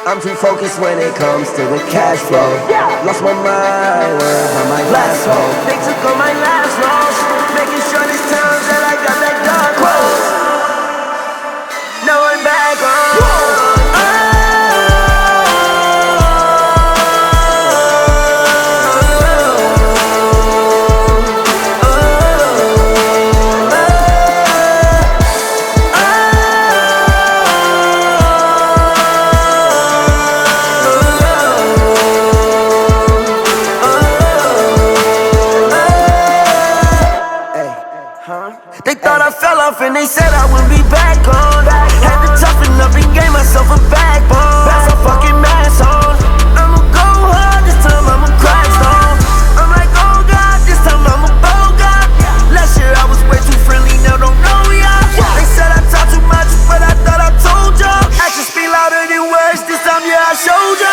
I'm too focused when it comes to the cash flow. Lost my mind, words on my last hole. They took all my last loss, making sure this time that I got that dark close. Now I'm back on. They thought I fell off and they said I wouldn't be back on. Had to toughen up and gave myself a backbone. Pass a fucking mask on. I'ma go hard, this time I'ma crack stone. I'm like, oh God, this time I'ma bow God. Last year I was way too friendly, now don't know ya. They said I talk too much, but I thought I told ya. Actions speak louder than words, this time yeah I showed ya.